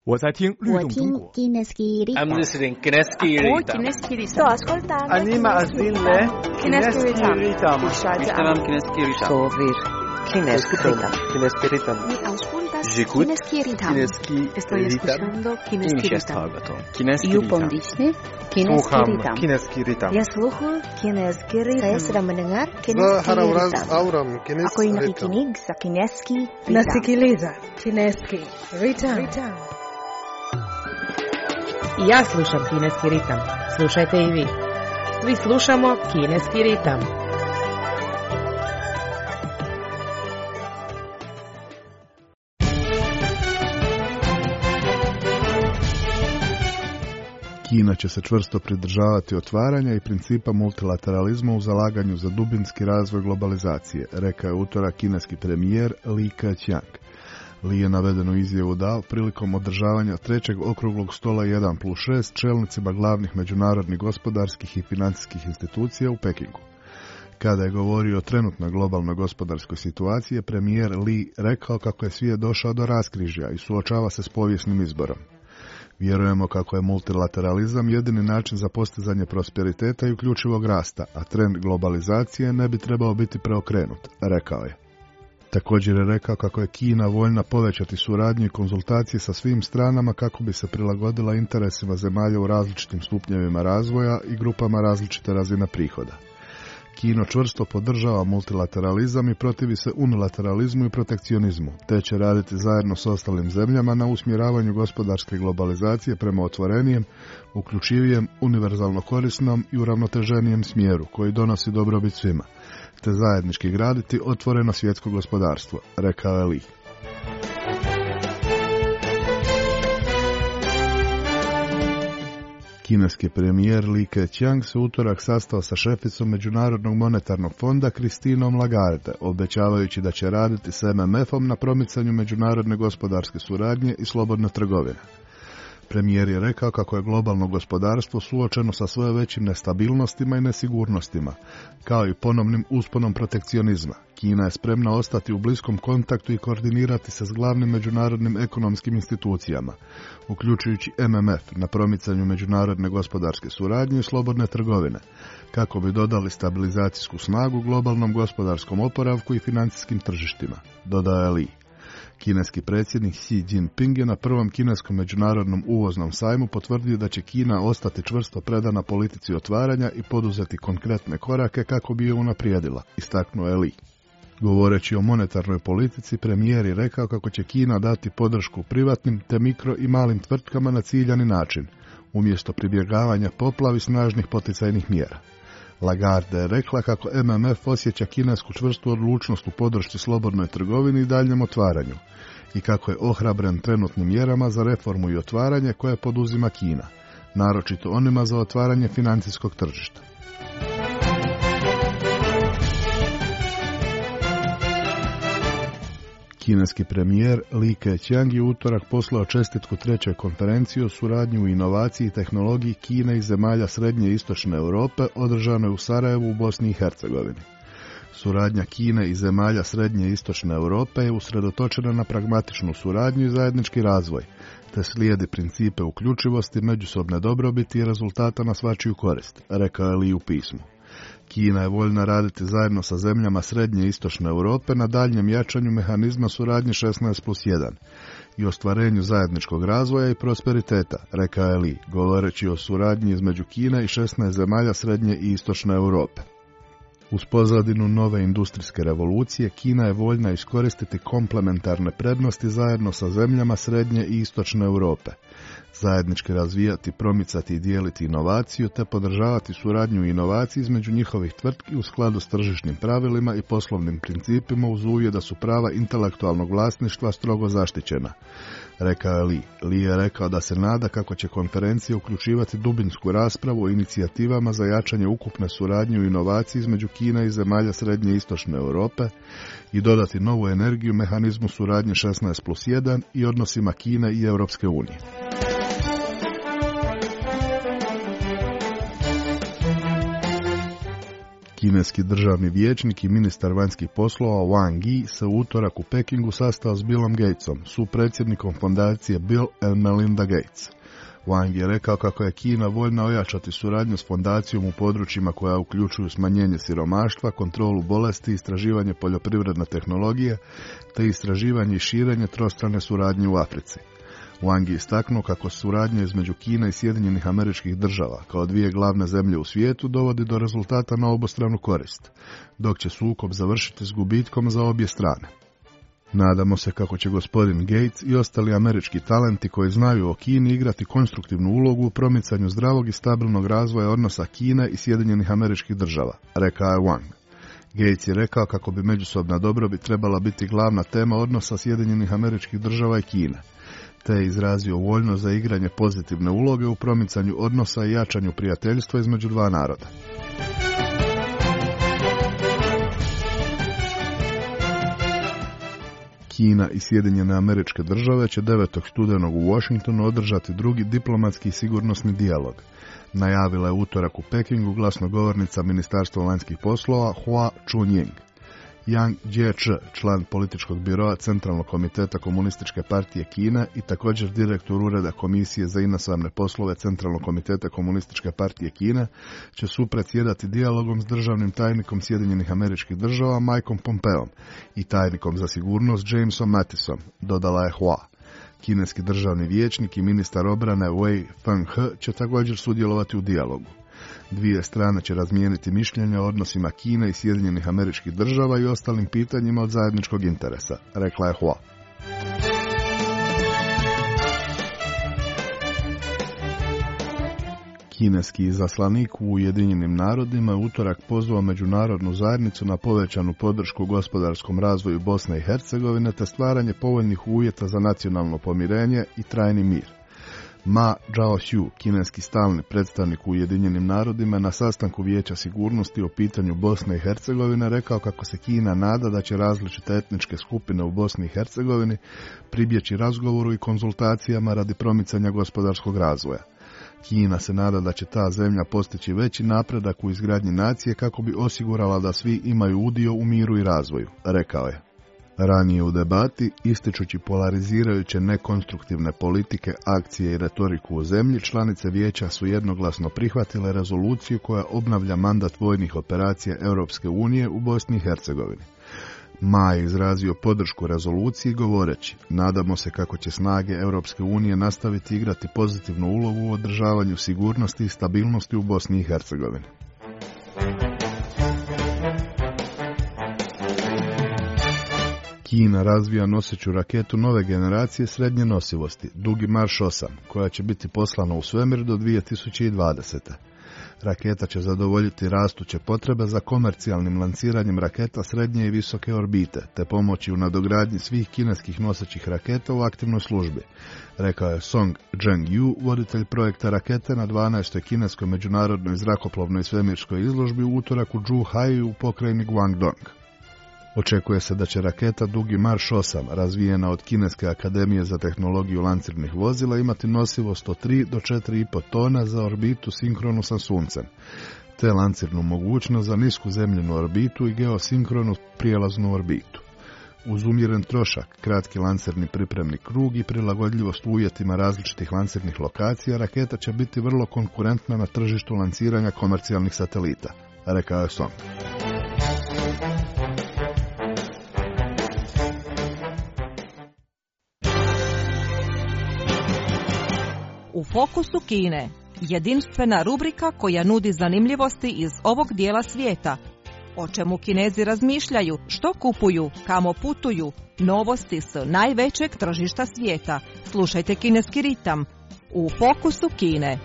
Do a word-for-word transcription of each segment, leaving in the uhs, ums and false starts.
我在听律动中国。 I'm listening Kineski Ritam. Sto ascoltando. Anima azille Kineski Ritam. Ishtaram Kineski Ritam. Sovir Kineski Ritam. Kineski Ritam. Mi auscultas J'écoute Kineski Ritam. Kineski Estoy escuchando Kineski Ritam. Kineski You Ritam. pondisne Kineski Sluham Ritam. Kineski Ritam. Ya sluhu Kineski Ritam. Saya sedang mendengar Kineski Zaharavraz Ritam. auram Ako Kineski ay Ritam. nakikinig sa Kineski Ritam. Nasikiliza Kineski Ritam. I ja slušam Kineski ritam. Slušajte i vi. Svi slušamo Kineski ritam. Kina će se čvrsto pridržavati otvaranja i principa multilateralizma u zalaganju za dubinski razvoj globalizacije, rekao je utorak kineski premijer Li Keqiang. Li je navedenu izjavu dao prilikom održavanja trećeg okruglog stola jedan plus šest čelnicima glavnih međunarodnih gospodarskih i financijskih institucija u Pekingu. Kada je govorio o trenutnoj globalnoj gospodarskoj situaciji, premijer Li rekao kako je svijet došao do raskrižja i suočava se s povijesnim izborom. Vjerujemo kako je multilateralizam jedini način za postizanje prosperiteta i uključivog rasta, a trend globalizacije ne bi trebao biti preokrenut, rekao je. Također je rekao kako je Kina voljna povećati suradnju i konzultacije sa svim stranama kako bi se prilagodila interesima zemalja u različitim stupnjevima razvoja i grupama različite razine prihoda. Kina čvrsto podržava multilateralizam i protivi se unilateralizmu i protekcionizmu, te će raditi zajedno s ostalim zemljama na usmjeravanju gospodarske globalizacije prema otvorenijem, uključivijem, univerzalno korisnom i uravnoteženijem smjeru koji donosi dobrobit svima, te zajednički graditi otvoreno svjetsko gospodarstvo, rekao je Li. Kineski premijer Li Keqiang se utorak sastao sa šeficom Međunarodnog monetarnog fonda Christineom Lagarde, obećavajući da će raditi s M M F-om na promicanju međunarodne gospodarske suradnje i slobodne trgovine. Premijer je rekao kako je globalno gospodarstvo suočeno sa sve većim nestabilnostima i nesigurnostima, kao i ponovnim usponom protekcionizma. Kina je spremna ostati u bliskom kontaktu i koordinirati se s glavnim međunarodnim ekonomskim institucijama, uključujući M M F na promicanju međunarodne gospodarske suradnje i slobodne trgovine, kako bi dodali stabilizacijsku snagu globalnom gospodarskom oporavku i financijskim tržištima, dodao je Li. Kineski predsjednik Xi Jinping je na prvom kineskom međunarodnom uvoznom sajmu potvrdio da će Kina ostati čvrsto predana politici otvaranja i poduzeti konkretne korake kako bi je unaprijedila, istaknuo je Li. Govoreći o monetarnoj politici, premijer je rekao kako će Kina dati podršku privatnim te mikro i malim tvrtkama na ciljani način, umjesto pribjegavanja poplavi snažnih poticajnih mjera. Lagarde je rekla kako M M F osjeća kinesku čvrstu odlučnost u podršci slobodnoj trgovini i daljnjem otvaranju i kako je ohrabren trenutnim mjerama za reformu i otvaranje koje poduzima Kina, naročito onima za otvaranje financijskog tržišta. Kineski premijer Li Keqiang je utorak poslao čestitku trećoj konferenciji o suradnji u inovaciji i tehnologiji Kine i zemalja Srednje i Istočne Europe održanoj u Sarajevu u Bosni i Hercegovini. Suradnja Kine i zemalja Srednje i Istočne Europe je usredotočena na pragmatičnu suradnju i zajednički razvoj, te slijedi principe uključivosti, međusobne dobrobiti i rezultata na svačiju korist, rekao je Li u pismu. Kina je voljna raditi zajedno sa zemljama Srednje i Istočne Europe na daljnjem jačanju mehanizma suradnje šesnaest plus jedan i ostvarenju zajedničkog razvoja i prosperiteta, rekao je Li, govoreći o suradnji između Kine i šesnaest zemalja Srednje i Istočne Europe. Uz pozadinu nove industrijske revolucije, Kina je voljna iskoristiti komplementarne prednosti zajedno sa zemljama Srednje i Istočne Europe, zajednički razvijati, promicati i dijeliti inovaciju te podržavati suradnju i inovaciji između njihovih tvrtki u skladu s tržišnim pravilima i poslovnim principima uz uvjet da su prava intelektualnog vlasništva strogo zaštićena, rekao je Li. Li je rekao da se nada kako će konferencija uključivati dubinsku raspravu o inicijativama za jačanje ukupne suradnje u inovaciji između Kine i zemalja Srednje i Istočne Europe i dodati novu energiju mehanizmu suradnje šesnaest plus jedan i odnosima Kine i Europske unije. Kineski državni vijećnik i ministar vanjskih poslova Wang Yi se u utorak u Pekingu sastao s Billom Gatesom, supredsjednikom fondacije Bill and Melinda Gates. Wang je rekao kako je Kina voljna ojačati suradnju s fondacijom u područjima koja uključuju smanjenje siromaštva, kontrolu bolesti, istraživanje poljoprivredne tehnologije, te istraživanje i širenje trostrane suradnje u Africi. Wang je istaknuo kako suradnja između Kine i Sjedinjenih Američkih Država, kao dvije glavne zemlje u svijetu, dovodi do rezultata na obostranu korist, dok će sukob završiti s gubitkom za obje strane. Nadamo se kako će gospodin Gates i ostali američki talenti koji znaju o Kini igrati konstruktivnu ulogu u promicanju zdravog i stabilnog razvoja odnosa Kine i Sjedinjenih Američkih Država, rekao je Wang. Gates je rekao kako bi međusobna dobrobit trebala biti glavna tema odnosa Sjedinjenih Američkih Država i Kine, te je izrazio voljnost za igranje pozitivne uloge u promicanju odnosa i jačanju prijateljstva između dva naroda. Kina i Sjedinjene Američke Države će devetog studenog u Washingtonu održati drugi diplomatski i sigurnosni dijalog. Najavila je utorak u Pekingu glasnogovornica Ministarstva vanjskih poslova Hua Chunying. Yang Jiechi, član političkog biroa Centralnog komiteta Komunističke partije Kine i također direktor Ureda Komisije za inostrane poslove Centralnog komiteta Komunističke partije Kine, će supredsjedati dijalogom s državnim tajnikom Sjedinjenih Američkih Država Mikeom Pompeom i tajnikom za sigurnost Jamesom Mattisom, dodala je Hua. Kineski državni vijećnik i ministar obrane Wei Fenghe će također sudjelovati u dijalogu. Dvije strane će razmijeniti mišljenja o odnosima Kine i Sjedinjenih Američkih Država i ostalim pitanjima od zajedničkog interesa, rekla je Hua. Kineski izaslanik u Ujedinjenim narodima je utorak pozvao međunarodnu zajednicu na povećanu podršku gospodarskom razvoju Bosne i Hercegovine te stvaranje povoljnih uvjeta za nacionalno pomirenje i trajni mir. Ma Zhaoxiu, kineski stalni predstavnik u Ujedinjenim narodima, na sastanku Vijeća sigurnosti o pitanju Bosne i Hercegovine rekao kako se Kina nada da će različite etničke skupine u Bosni i Hercegovini pribjeći razgovoru i konzultacijama radi promicanja gospodarskog razvoja. Kina se nada da će ta zemlja postići veći napredak u izgradnji nacije kako bi osigurala da svi imaju udio u miru i razvoju, rekao je. Ranije u debati, ističući polarizirajuće nekonstruktivne politike, akcije i retoriku u zemlji, članice vijeća su jednoglasno prihvatile rezoluciju koja obnavlja mandat vojnih operacija Europske unije u Bosni i Hercegovini. Ma je izrazio podršku rezoluciji govoreći: nadamo se kako će snage Europske unije nastaviti igrati pozitivnu ulogu u održavanju sigurnosti i stabilnosti u Bosni i Hercegovini. Kina razvija noseću raketu nove generacije srednje nosivosti, Dugi Marš osam, koja će biti poslana u svemir do dvije tisuće dvadesete. Raketa će zadovoljiti rastuće potrebe za komercijalnim lanciranjem raketa srednje i visoke orbite, te pomoći u nadogradnji svih kineskih nosećih raketa u aktivnoj službi, rekao je Song Zhengyu, voditelj projekta rakete na dvanaestoj kineskoj međunarodnoj zrakoplovnoj svemirskoj izložbi u utorak u Zhuhai u pokrajini Guangdong. Očekuje se da će raketa Dugi Marš osam, razvijena od Kineske akademije za tehnologiju lancirnih vozila, imati nosivost od tri do četiri i po tona za orbitu sinkronu sa Suncem, te lancirnu mogućnost za nisku zemljinu orbitu i geosinkronu prijelaznu orbitu. Uz umjeren trošak, kratki lancirni pripremni krug i prilagodljivost uvjetima različitih lancirnih lokacija, raketa će biti vrlo konkurentna na tržištu lanciranja komercijalnih satelita, rekao je Song. U fokusu Kine, jedinstvena rubrika koja nudi zanimljivosti iz ovog dijela svijeta. O čemu Kinezi razmišljaju, što kupuju, kamo putuju, novosti s najvećeg tržišta svijeta. Slušajte Kineski ritam u fokusu Kine.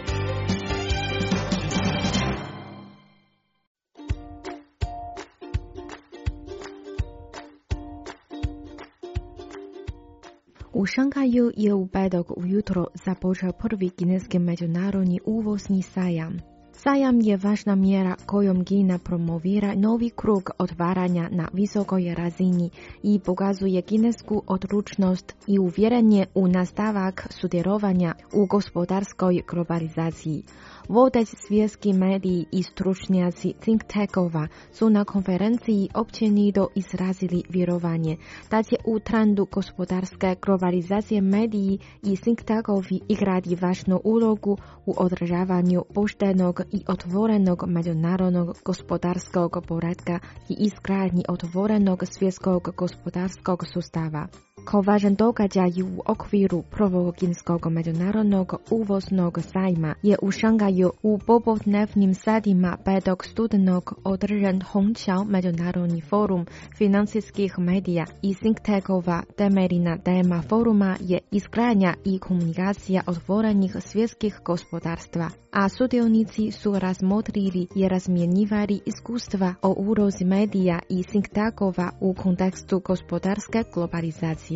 U Šanghaju je u petak ujutro započeo prvi kineski međunarodni uvozni sajam. Sajam je važna mjera kojom Kina promovira novi krug otvaranja na visokoj razini i pokazuje kinesku odlučnost i uvjerenje u nastavak sudjelovanja u gospodarskoj globalizaciji. Vodeći svjetski mediji i stručnjaci think tankova su na konferenciji općenito izrazili vjerovanje da će u trendu gospodarske globalizacije mediji i think tankovi igrati važnu ulogu u održavanju poštenog i otvorenog međunarodnog gospodarskog poretka i izgradnji otvorenog svjetskog gospodarskog sustava. Kao važan događaj u okviru prvog kineskog međunarodnog uvoznog sajma je u Šangaju u popodnevnim satima petog studenog održan Hongqiao međunarodni forum financijskih medija i think tankova. Temeljna tema foruma je izgradnja i komunikacija otvorenih svjetskih gospodarstva, a sudionici su razmotrili i razmjenjivali iskustva o ulozi medija i think tankova u kontekstu gospodarske globalizacije.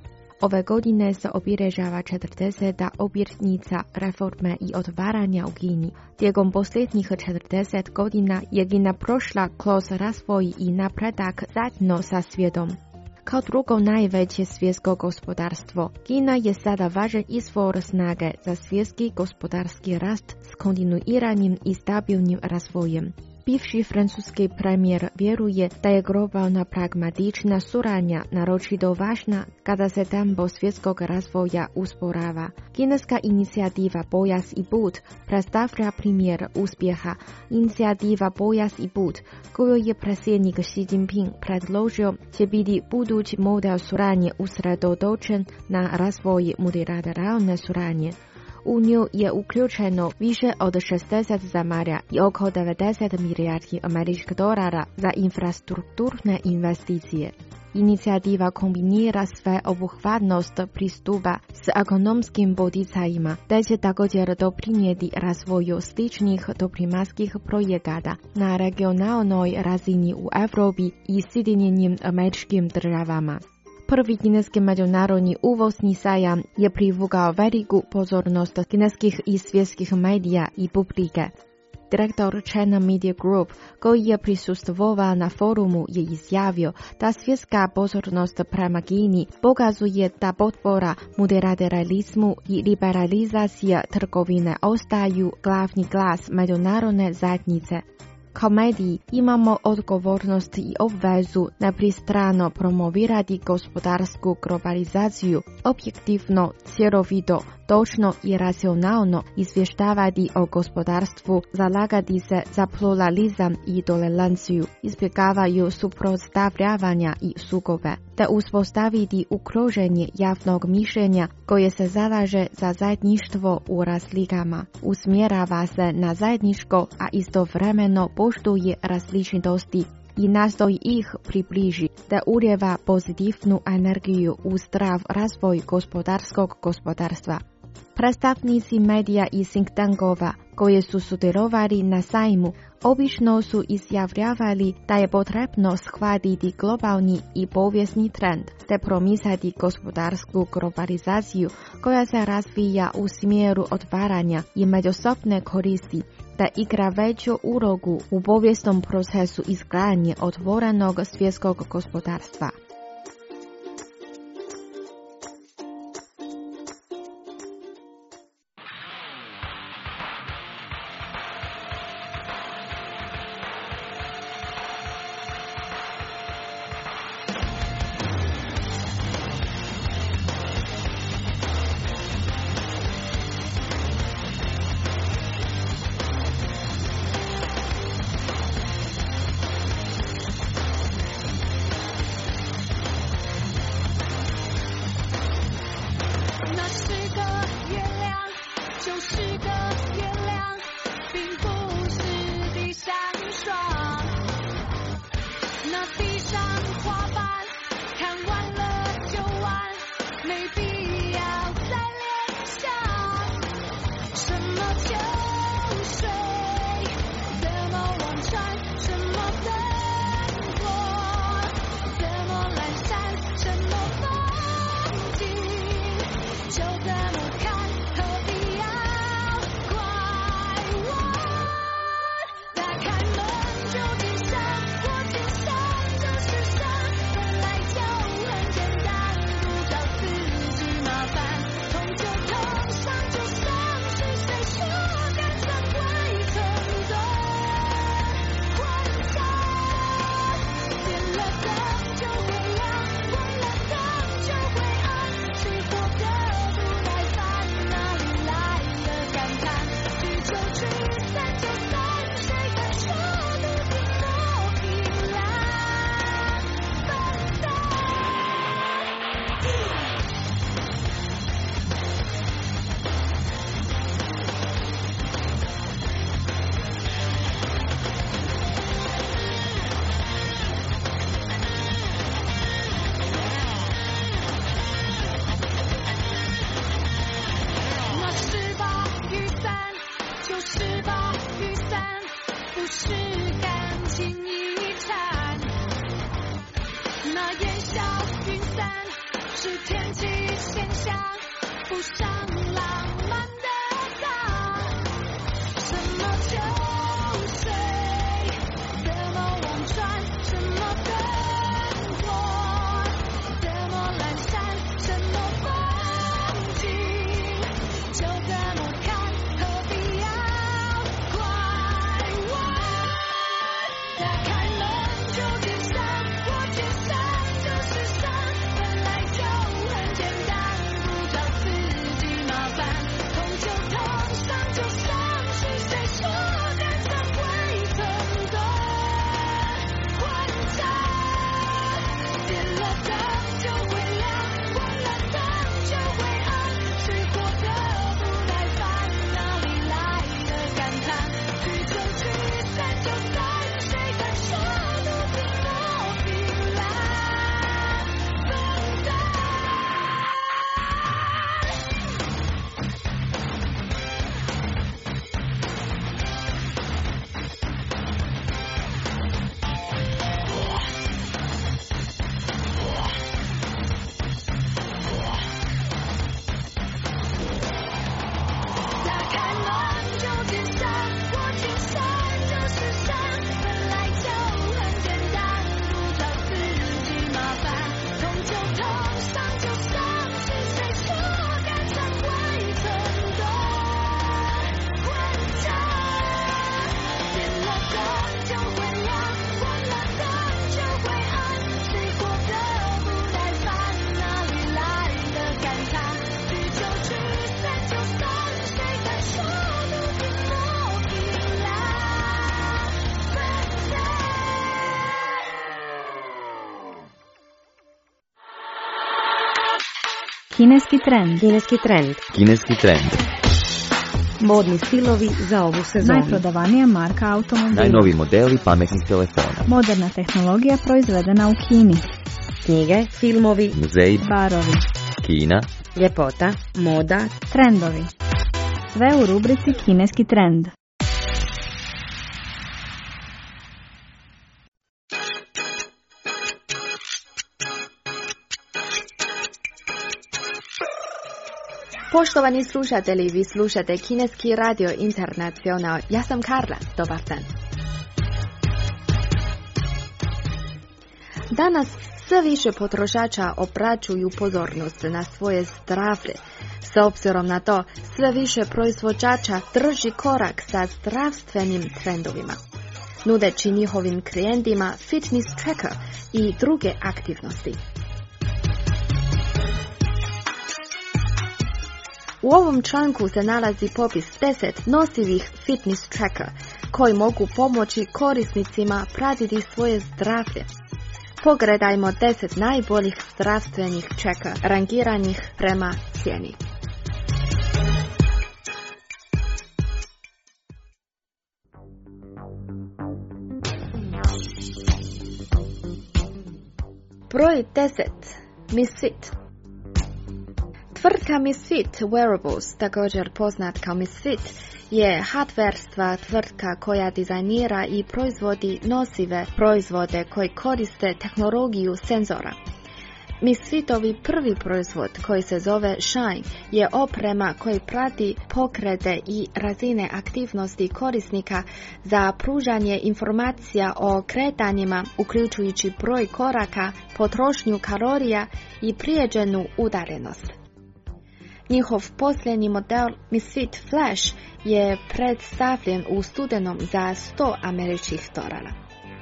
Ove godine se obilježava četrdeseta obljetnica reforme i otvaranja u Kini. Tijekom posljednjih četrdeset godina je Kina prošla kroz razvoj i napredak zajedno sa svijetom. Kao drugo najveće svjetsko gospodarstvo, Kina je sada važan izvor snage za svjetski gospodarski rast s kontinuiranim i stabilnim razvojem. Bivši francuski premijer vjeruje da je globalna pragmatična suradnja naročito važna kada se tempo svjetskog razvoja usporava. Kineska inicijativa Pojas i put predstavlja primjer uspjeha. Inicijativa Pojas i put, koju je predsjednik Xi Jinping predložio, će biti budući model suradnje usredotočen na razvoj multilateralne suradnje. U nju je uključeno više od šezdeset zemalja i oko devedeset milijardi američkih dolara za infrastrukturne investicije. Inicijativa kombinira sveobuhvatnost pristupa s ekonomskim poticajima, te će također doprinijeti razvoju sličnih diplomatskih projekata na regionalnoj razini u Europi i Sjedinjenim Američkim Državama. Prvi kineski međunarodni uvozni sajam je privukao veliku pozornost kineskih i svjetskih medija i publike. Direktor China Media Group, koji je prisustvovao na forumu, je izjavio da svjetska pozornost prema Kini pokazuje da potpora multilateralizmu i liberalizacija trgovine ostaju glavni glas međunarodne zajednice. Kao mediji imamo odgovornost i obvezu nepristrano promovirati gospodarsku globalizaciju, objektivno, cjelovito, točno i racionalno izvještavati o gospodarstvu, zalagati se za pluralizam i toleranciju, izbjegavaju suprotstavljavanja i sukobe, te uspostaviti okruženje javnog mišljenja koje se zalaže za zajedništvo u razlikama, usmjerava se na zajedničko, a istovremeno poštuje različitosti i nastoji ih približi, te ulijeva pozitivnu energiju u zdrav razvoj gospodarskog gospodarstva. Predstavnici medija i think tankova koji su sudjelovali na sajmu obično su izjavljavali da je potrebno shvatiti globalni i povijesni trend te promisliti gospodarsku globalizaciju koja se razvija u smjeru otvaranja i međusobne koristi, da igra veću ulogu u povijesnom procesu izgradnje otvorenog svjetskog gospodarstva. Kineski trend. Kineski trend. Kineski trend. Modni stilovi za ovu sezonu. Najprodavanija marka automobila. Najnoviji modeli pametnih telefona. Moderna tehnologija proizvedena u Kini. Knjige, filmovi, muzeji, barovi, Kina, ljepota, moda, trendovi. Sve u rubrici Kineski trend. Poštovani slušatelji, vi slušate Kineski radio internacional. Ja sam Karla, dobar dan. Danas sve više potrošača obraćaju pozornost na svoje zdravlje. S obzirom na to, sve više proizvođača drži korak sa zdravstvenim trendovima, nudeći njihovim klijentima fitness tracker i druge aktivnosti. U ovom članku se nalazi popis deset nosivih fitness tracker koji mogu pomoći korisnicima pratiti svoje zdravlje. Pogledajmo deset najboljih zdravstvenih tracker rangiranih prema cijeni. Broj deset. Misfit. Tvrtka Misfit Wearables, također poznat kao Misfit, je hardverstva tvrtka koja dizajnira i proizvodi nosive proizvode koji koriste tehnologiju senzora. Misfitovi prvi proizvod, koji se zove Shine, je oprema koji prati pokrete i razine aktivnosti korisnika za pružanje informacija o kretanjima, uključujući broj koraka, potrošnju kalorija i prijeđenu udaljenost. Njihov posljednji model Misfit Flash je predstavljen u studenom za sto američkih dolara.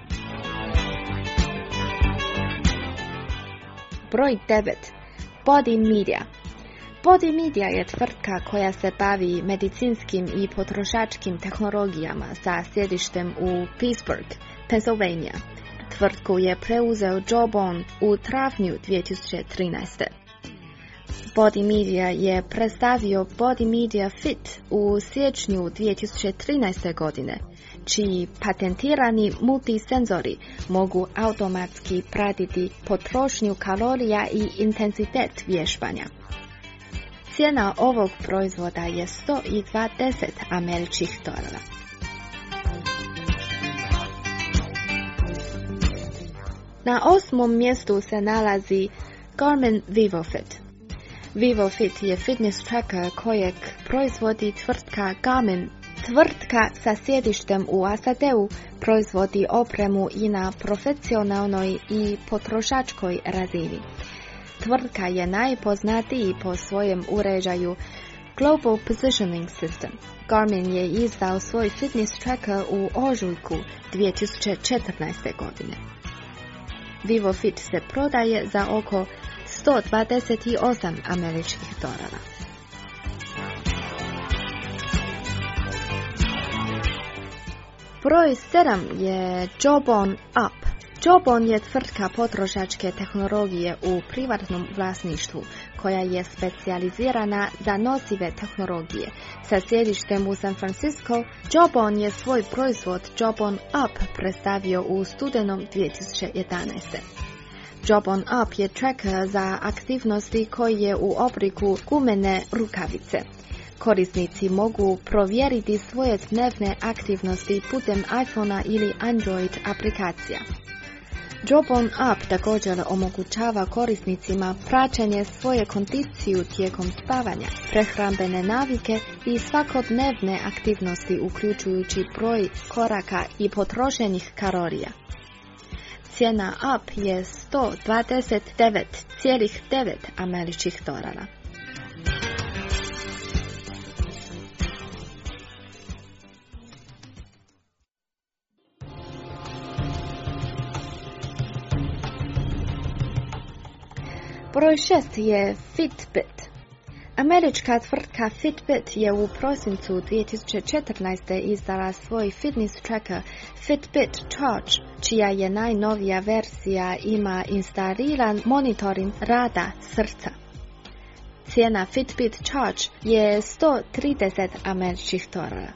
Broj devet. Body Media. Body Media je tvrtka koja se bavi medicinskim i potrošačkim tehnologijama sa sjedištem u Pittsburgh, Pennsylvania. Tvrtku je preuzeo Jawbone u travnju dvije tisuće trinaeste. Body Media je predstavio Body Media Fit u siječnju dvije tisuće trinaeste. godine, čiji patentirani multisenzori mogu automatski pratiti potrošnju kalorija i intenzitet vježbanja. Cijena ovog proizvoda je sto dvadeset američkih dolara. Na osmom mjestu se nalazi Garmin VivoFit. VivoFit je fitness tracker kojeg proizvodi tvrtka Garmin. Tvrtka sa sjedištem u S A D-u proizvodi opremu i na profesionalnoj i potrošačkoj razini. Tvrtka je najpoznatiji po svojem uređaju Global Positioning System. Garmin je izdao svoj fitness tracker u ožujku dvije tisuće četrnaeste. godine. VivoFit se prodaje za oko sto dvadeset osam američkih dolara. Broj sedam je Jawbone Up. Jawbone je tvrtka potrošačke tehnologije u privatnom vlasništvu koja je specijalizirana za nosive tehnologije. Sa sjedištem u San Francisco, Jawbone je svoj proizvod Jawbone Up predstavio u studenom dvije tisuće jedanaeste. Jawbone Up je tracker za aktivnosti koji je u obliku gumene rukavice. Korisnici mogu provjeriti svoje dnevne aktivnosti putem iPhona ili Android aplikacija. Jawbone Up također omogućava korisnicima praćenje svoje kondicije tijekom spavanja, prehrambene navike i svakodnevne aktivnosti uključujući broj koraka i potrošenih kalorija. Cijena Up je sto dvadeset devet zarez devet američkih dolara. Broj šest je Fitbit. Američka tvrtka Fitbit je u prosincu dvije tisuće četrnaeste. izdala svoj fitness tracker Fitbit Charge, čija je najnovija verzija ima instaliran monitoring rada srca. Cijena Fitbit Charge je sto trideset američkih dolara.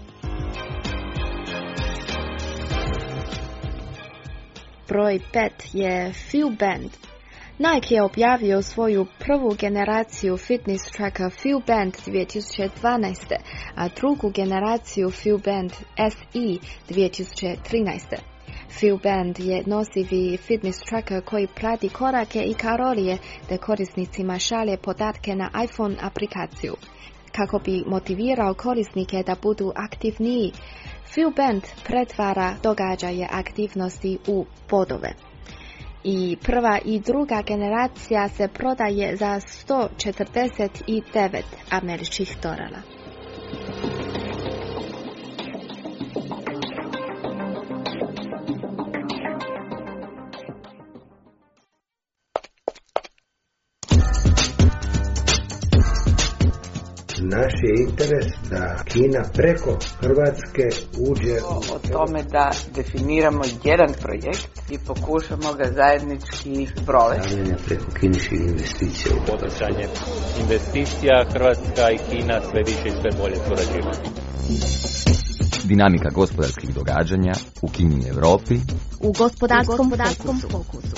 Broj pet je FuelBand. Nike je objavio svoju prvu generaciju fitness tracker FuelBand dvije tisuće dvanaeste. a drugu generaciju FuelBand S E dvije tisuće trinaeste. FuelBand je nosivi fitness tracker koji prati korake i kalorije te korisnicima šalje podatke na iPhone aplikaciju. Kako bi motivirao korisnike da budu aktivniji, FuelBand pretvara događaje aktivnosti u bodove. I prva i druga generacija se prodaje za sto četrdeset devet američkih dolara. Naš je interes da Kina preko Hrvatske uđe u... O tome da definiramo jedan projekt i pokušamo ga zajednički provesti. Stavljanje preko kineskih investicija. Poticanje investicija, Hrvatska i Kina sve više i sve bolje surađivati. Dinamika gospodarskih događanja u Kini i Europi u gospodarskom, gospodarskom fokusu.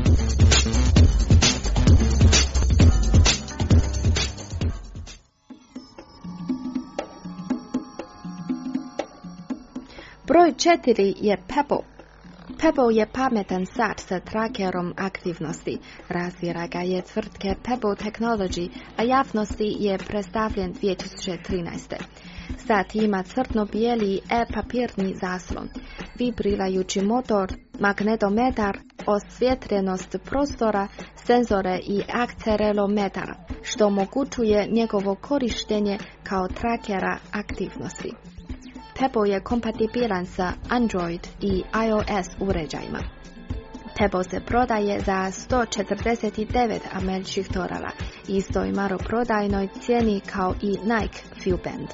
Broj četiri je Pebble. Pebble je pametan sat sa trackerom aktivnosti. Razvira ga je tvrtke Pebble Technology, a javnosti je predstavljen dvije tisuće trinaeste. Sat ima crno-bijeli e-papirni zaslon, vibrirajući motor, magnetometar, osvjetljenost prostora, senzore i akcelerometar, što omogućuje njegovo korištenje kao trackera aktivnosti. Pebble je kompatibilan sa Android i iOS uređajima. Pebble se prodaje za sto četrdeset devet američkih dolara, istoj maloprodajnoj cijeni kao i Nike FuelBand.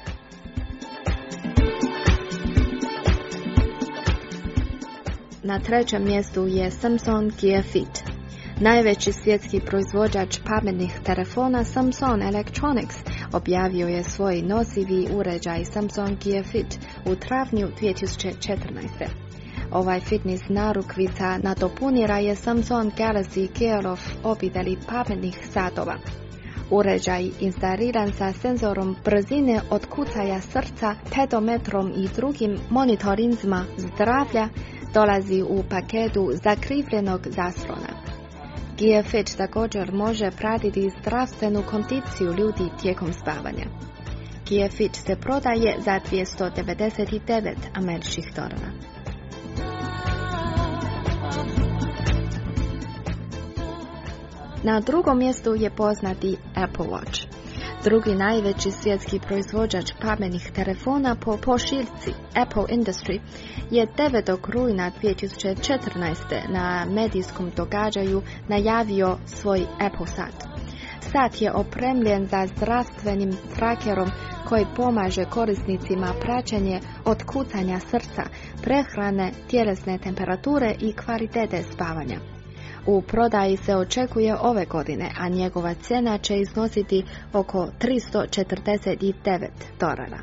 Na trećem mjestu je Samsung Gear Fit. Najveći svjetski proizvođač pametnih telefona Samsung Electronics objavio je svoj nosivi uređaj Samsung Gear Fit u travnju dvije tisuće četrnaeste. Ovaj fitness narukvica nadopunira je Samsung Galaxy Gear of obitelji pametnih satova. Uređaj instaliran sa senzorom brzine otkucaja srca, pedometrom i drugim monitorinzima zdravlja dolazi u paketu zakrivljenog zaslona. Geofit također može pratiti zdravstvenu kondiciju ljudi tijekom spavanja. Geofit se prodaje za dvjesto devedeset devet američkih dolara. Na drugom mjestu je poznati Apple Watch. Drugi najveći svjetski proizvođač pametnih telefona po pošiljci, Apple Industry, je devetog rujna dvije tisuće četrnaeste. na medijskom događaju najavio svoj Apple sat. Sat je opremljen za zdravstvenim trakerom koji pomaže korisnicima praćenje otkucanja srca, prehrane, tjelesne temperature i kvalitete spavanja. U prodaji se očekuje ove godine, a njegova cijena će iznositi oko tristo četrdeset devet dolara.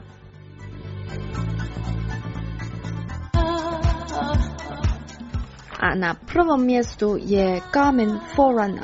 A na prvom mjestu je Garmin Forerunner.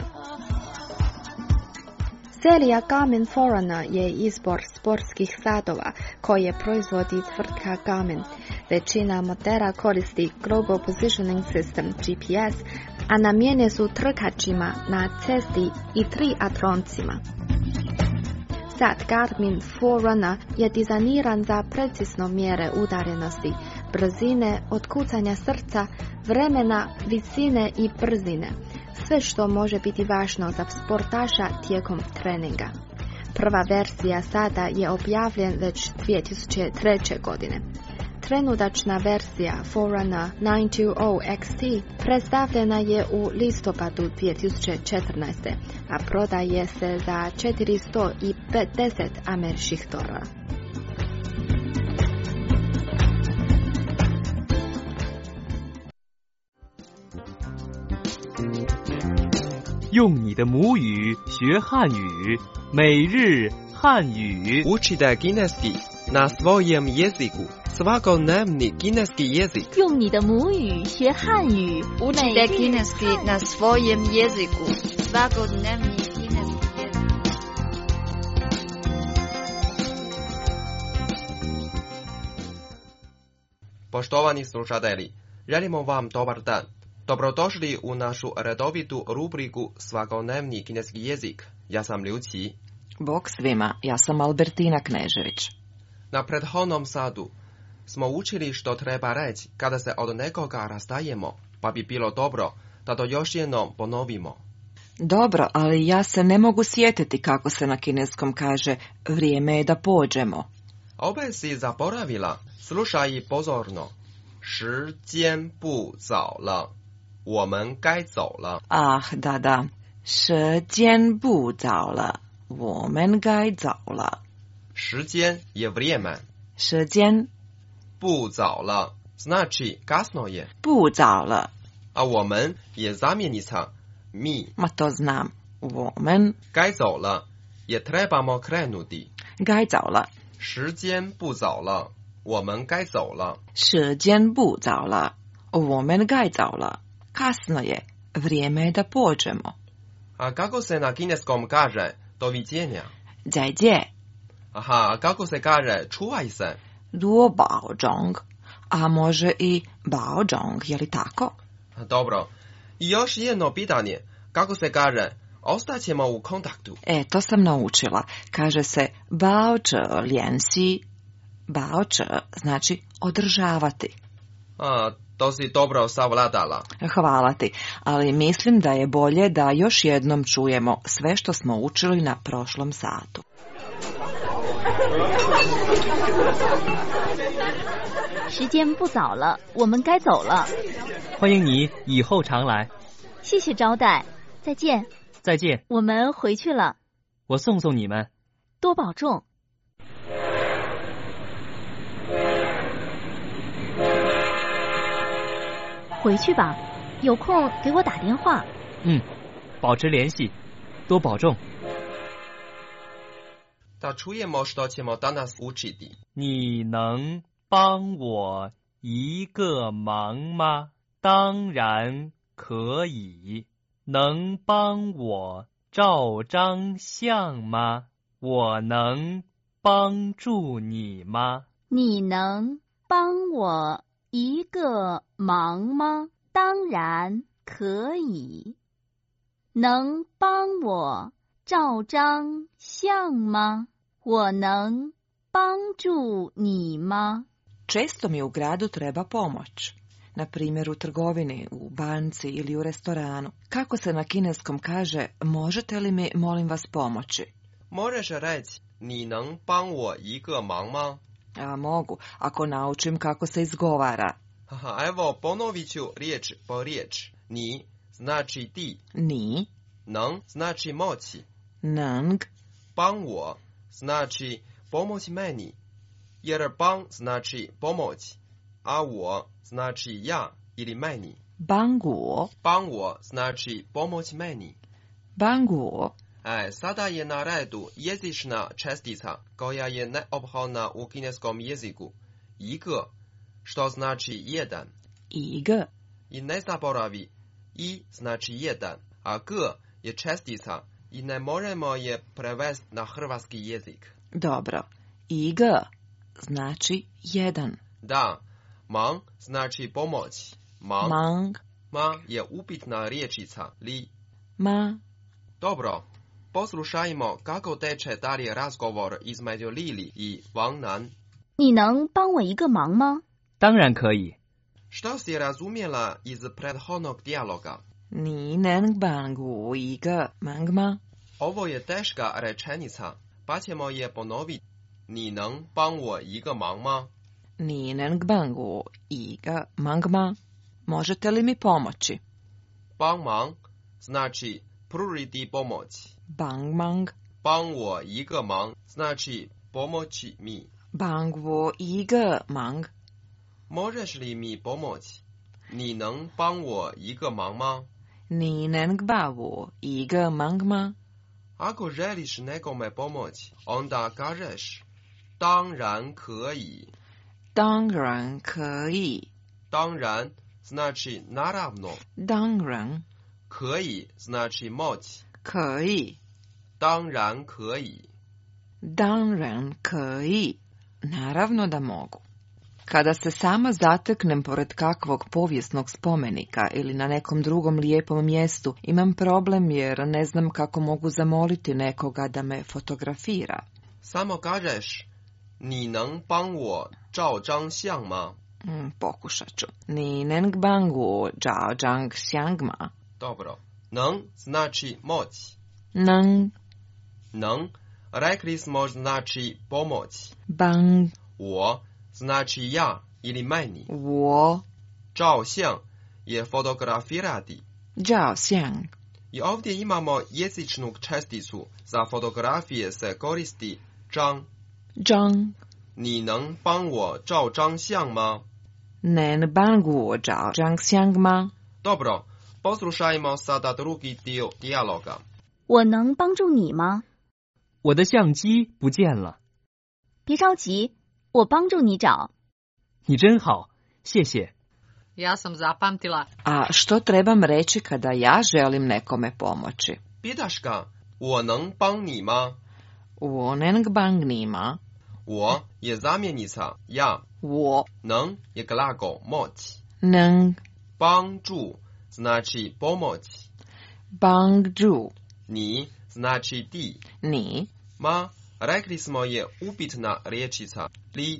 Serija Garmin Forerunner je izbor sportskih satova koje proizvodi tvrtka Garmin. Većina modela koristi Global Positioning System G P S, a namijenjene su trkačima na cesti i triatloncima. Sat Garmin Forerunner je dizajniran za precizno mjere udaljenosti, brzine, otkucanja srca, vremena, visine i brzine. Sve što može biti važno za sportaša tijekom treninga. Prva verzija sata je objavljen već dvije tisuće treće. godine. Trenutačna verzija Forerunner devetsto X T predstavljena je u listopadu dvije tisuće četrnaeste. a prodaje se za četiristo pedeset američkih dolara. 用你的母语学汉语，每日汉语。 Učite kineski na svojem jeziku. Svakodnevni kineski jezik. 用你的母语学汉语。 Učite kineski na svojem jeziku. Svakodnevni kineski jezik. Poštovani slušatelji, želimo vam dobar dan. Dobrodošli u našu redovitu rubriku Svakodnevni kineski jezik. Ja sam Liu Qi. Bog svima, ja sam Albertina Knežević. Na prethodnom satu smo učili što treba reći kada se od nekoga rastajemo, pa bi bilo dobro da to još jednom ponovimo. Dobro, ali ja se ne mogu sjetiti kako se na kineskom kaže vrijeme je da pođemo. Opet si zaboravila, slušaj pozorno. 时间不早了，我们该走了。 Ah, da, da. 时间不早了，我们该走了。 时间 je vrijeme. 时间不早了 znači kasno je. 不早了 a 我们 je zamjenica mi. Ma to znam. 我们该走了 je trebamo krenuti. 该走了。 时间不早了，我们该走了。 时间不早了，我们该走了。 Kasno je, vrijeme je da pođemo. A kako se na kineskom kaže doviđenja? 再见. Aha, a kako se kaže čuvaj se? 多保重. A može i 保重, je li tako? Dobro. I još jedno pitanje. Kako se kaže ostaćemo u kontaktu? E, to sam naučila. Kaže se 保持联系. 保持znači održavati. A, to si dobro savladala. Hvala ti, ali mislim da je bolje da još jednom čujemo sve što smo učili na prošlom satu. 时间不早了，我们该走了。 欢迎你以后常来。 谢谢招待，再见。 再见。 我们回去了。 我送送你们。 多保重。 回去吧，有空给我打电话。 嗯，保持联系，多保重。 Da čujemo što ćemo danas učiti. 你能帮我一个忙吗？当然可以。能帮我照张相吗？我能帮助你吗？ 你能帮我一个忙吗？当然可以。能帮我照张相吗？我能帮助你吗？ Često mi u gradu treba pomoć. Na primjer u trgovini, u banci ili u restoranu. Kako se na kineskom kaže, možete li mi, molim vas, pomoći? Možeš reći, ni neng bang wo yi ge mang ma? A mogu, ako naučim kako se izgovara. Aha, evo, ponovit ću riječ po riječ. Ni znači ti. Ni. Neng znači moći. Neng. Bang wo znači pomoć meni. Jer bang znači pomoć, a wo znači ja ili meni. Bang wo. Bang wo znači pomoć meni. Bang wo. E, sada je na redu jezična čestica koja je neophodna u kineskom jeziku. I ge, što znači jedan. I ge. I ne zaboravi, i znači jedan, a ge je čestica i ne možemo je prevesti na hrvatski jezik. Dobro. I ge znači jedan. Da, mang znači pomoć. Mang. Mang. Ma je upitna riječica, li. Ma. Dobro, poslušajmo kako teče dalje razgovor između Lili i Wang Nan. 你能帮我一个忙吗？ 当然可以。 Što si razumjela iz prethodnog dijaloga? Ni neng bang wo yi ge mang ma? Ovo je teška rečenica, pa ćemo je ponoviti. Ni neng bang wo yi ge mang ma? Ni neng bang wo yi ge mang ma? Možete li mi pomoći? Bang mang znači pružiti pomoć. Bang mang. Bang wo yi ge mang znači pomoći mi. Bang wo yi ge mang. Možeš li mi pomoći? Ni neng bang wo yi ge mang ma? Ni neng ba wo yi ge mang ma? Ako želiš nekome pomoći, onda kažeš 当然可以. 当然可以. 当然 znači naravno. 当然. 可以 znači moć. 可以. 当然可以. 当然可以. Naravno da mogu. Kada se sama zateknem pored kakvog povijesnog spomenika ili na nekom drugom lijepom mjestu, imam problem jer ne znam kako mogu zamoliti nekoga da me fotografira. Samo kažeš, ni neng bang wo zhao zhang xiang ma? Mm, pokušat ću. Ni neng bang wo zhao zhang xiang ma? Dobro. Neng znači moć. Neng. Neng, rekli smo znači pomoć. Bang. Wo znači ja ili meni. Wo. Zhao xiang je fotografirati. Zhao xiang. I ovdje imamo jezičnu česticu. Za fotografije se koristi zhang. Zhang. Ni neng bang wo zhao zhang xiang ma? Nen bang wo zhao zhang xiang ma? Dobro, poslušajmo sada drugi dio dijaloga. 我能帮助你吗？ 我的相机不见了。 别着急，我帮助你找。 你真好，谢谢。 Ja sam zapamtila. A što trebam reći kada ja želim nekome pomoći? Pitaš ga, 我能帮你吗? 我能帮你吗? 我 je zamjenica, ja. 我能 je glagol, moć. 能帮助 znači pomoć. 帮助 ni znači ti. Ni. Ma, rekli smo je upitna riječica, li.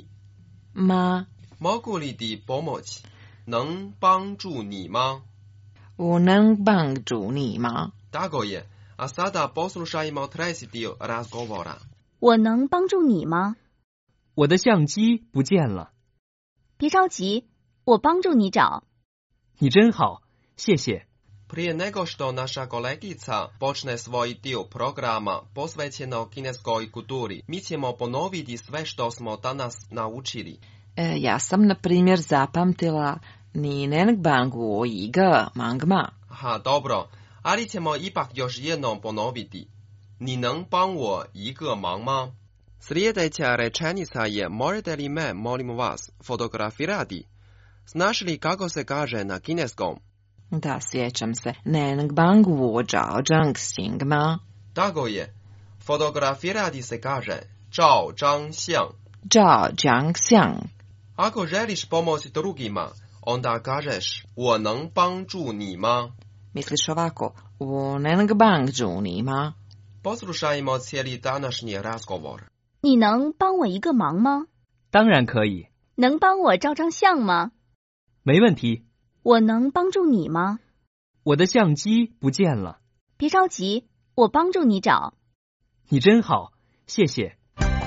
Ma. Mogu li ti pomoći? 能帮助你吗? 我能帮助你吗? Tako je. A sada poslušajmo treći dio razgovora. 我能帮助你吗？ 我的相机不见了。 别着急，我帮助你找。 你真好，谢谢。 Prije nego što naša kolegica počne svoj dio programa posvećeno kineskoj kulturi, mi ćemo ponoviti sve što smo danas naučili. E, ja sam, na primjer, zapamtila ni neng bang wo yi ge mang ma. Aha, dobro, ali ćemo ipak još jednom ponoviti. Ni neng bang wo yi ge mang ma? Sljedeća rečenica je možete li me, molim vas, fotografirati? Znaš li kako se kaže na kineskom? Da, sjećam se. Neng bang wo zhao zhang xing ma? Tako je. Fotografirati se kaže zhao zhang xiang. Zhao zhang xiang. Ako želiš pomoći drugima, onda kažeš 我能帮助你吗? Misliš ovako, 我能帮助你吗? Poslušajmo cijeli današnji razgovor. 你能帮我一个忙吗？ 当然可以。 能帮我照张相吗？ 没问题。 我能帮助你吗？ 我的相机不见了。 别着急，我帮助你找。 你真好，谢谢。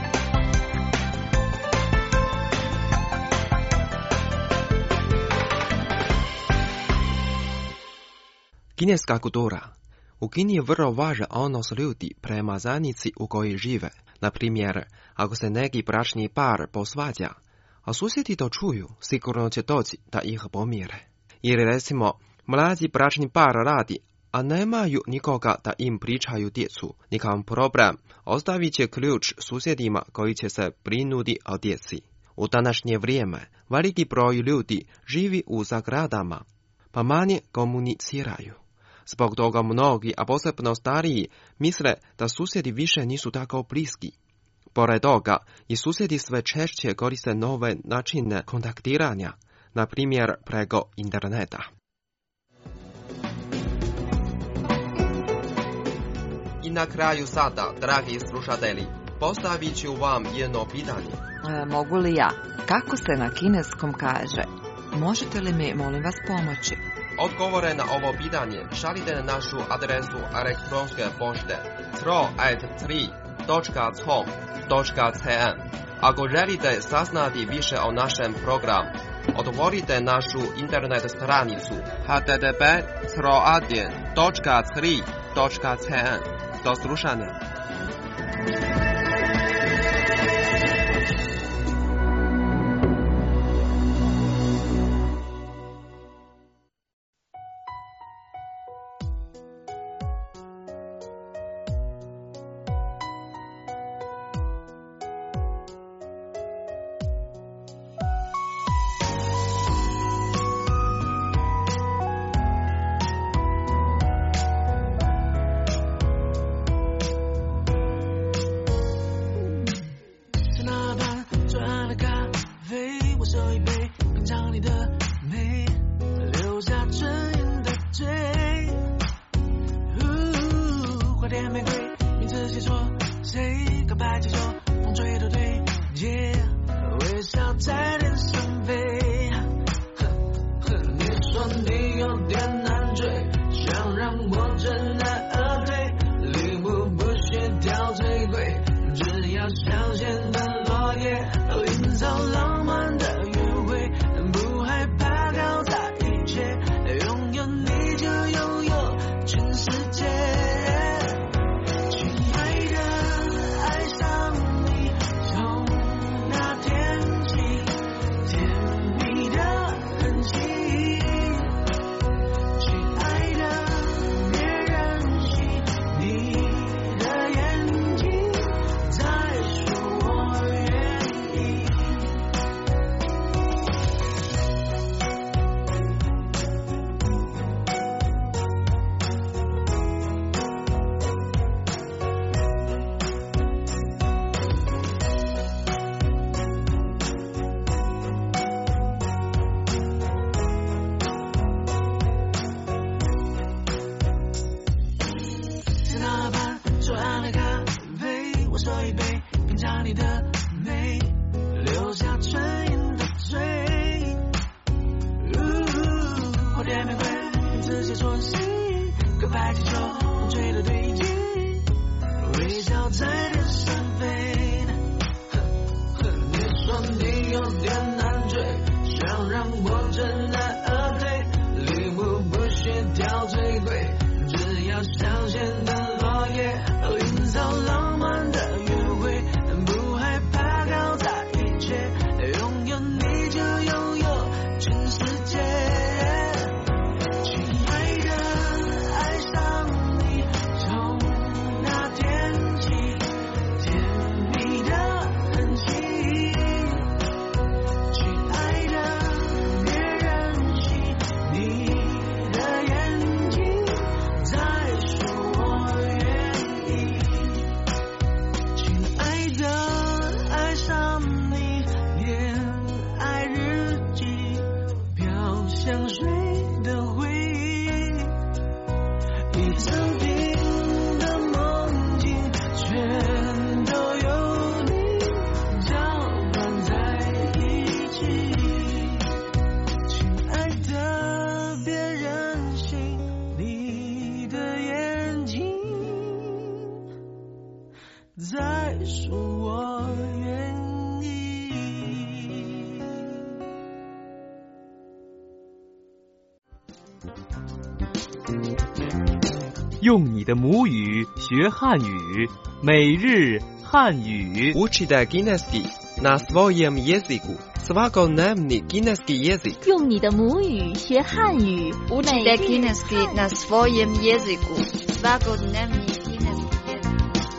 Kineska kultura. U Kini je vrlo važan odnos ljudi prema zajednici u kojoj žive. Na primjer, ako se neki bračni par posvađa, a susjedi to čuju, sigurno će doći da ih pomire. Ili recimo, mlađi bračni par radi, a nemaju nikoga da im pričaju djecu. Nikam problem, ostavit će ključ susjedima koji će se brinuti o djeci. U današnje vrijeme, veliki broj ljudi živi u zagradama, pa manje komuniciraju. Zbog toga mnogi, a posebno stariji, misle da susjedi više nisu tako bliski. Pored toga, i susjedi sve češće koriste nove načine kontaktiranja, na primjer preko interneta. I na kraju sada, dragi slušatelji, postavit ću vam jedno pitanje. E, mogu li ja? Kako se na kineskom kaže? Možete li mi, molim vas, pomoći? Odgovore na ovo pitanje šaljite na našu adresu elektronske pošte tro at tri točka com točka cn. Ako želite saznati više o našem programu, otvorite našu internet stranicu h t t p točka tri točka cn. Do slušanja. 用你的母语学汉语，每日汉语。 Učite kineski na svojem jeziku. Svakodnevni kineski jezik. 用你的母语学汉语。 Učite kineski na svojem jeziku. Svakodnevni kineski jezik.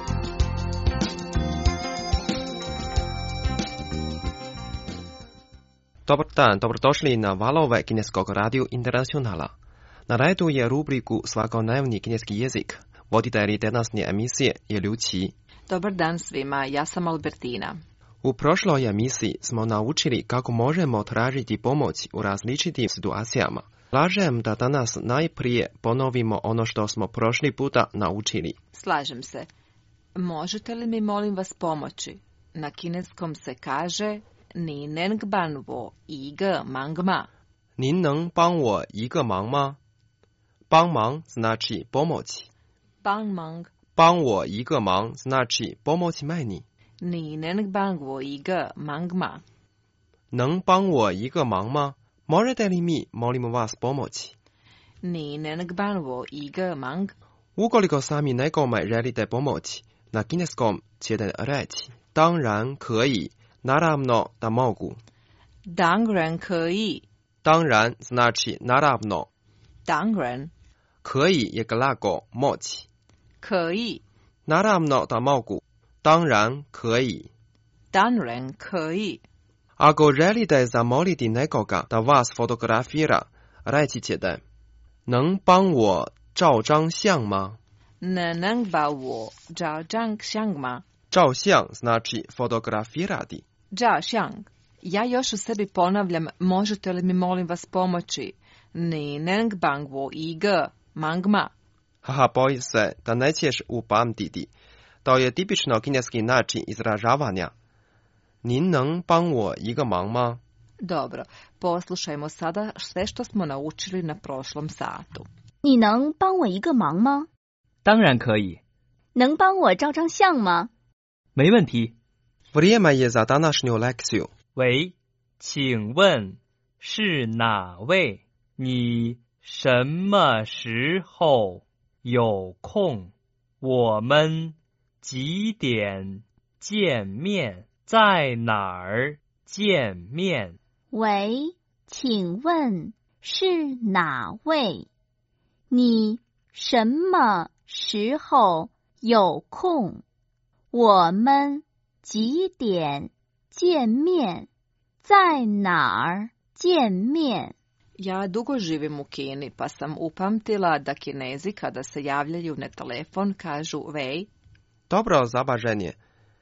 Dobar dan, dobrodošli na valove kineskog radio internacionala. Na redu je rubriku Svakodnevni kineski jezik. Voditelji današnje emisije je Liu Qi. Dobar dan svima, ja sam Albertina. U prošloj emisiji smo naučili kako možemo tražiti pomoć u različitim situacijama. Slažem da danas najprije ponovimo ono što smo prošli puta naučili. Slažem se. Možete li mi molim vas pomoći? Na kineskom se kaže Ni neng ban wo yi ge mang ma. Nin neng bang wo yi ge mang ma? Bang mang znači pomoći. Bang mang. Bang wo yi ge mang znači pomoći meni. Ni neng bang wo yi ge mang ma. Neng bang wo yi ge mang ma? Možete li mi, molim vas, pomoći? Ni neng bang wo yi ge mang. Ukoliko sami nekome želite pomoći, na kineskom ćete reći当然可以, naravno da mogu. 当然可以. 当然 znači naravno. 当然. 可以 je glagol moći. 可以. Naravno da mogu. 当然可以. 当然可以. Ako želite zamoliti nekoga da vas fotografira, reći ćete 能帮我照张相吗? 能能把我照张相吗? 照相 znači fotografirati. 照相. Ja još u sebi ponavljam, možete li mi molim vas pomoći? Ni neng bang wo yi ge mang ma. Haha, bojim se da nećeš upamtiti. To je tipično kineski način izražavanja. Nin neng bang wo yi ge mang ma? Dobro, poslušajmo sada sve što smo naučili na prošlom satu. 你能帮我一个忙吗？ 当然可以。 能帮我照张相吗？ 没问题。 Vrijeme je za današnju lekciju. 喂，请问是哪位？你什么时候有空？我们几点见面？在哪儿见面？ 喂，请问是哪位？你什么时候有空？我们几点见面？在哪儿见面？ Ja dugo živim u Kini, pa sam upamtila da Kinezi kada se javljaju na telefon kažu vej. Dobro zabaženje.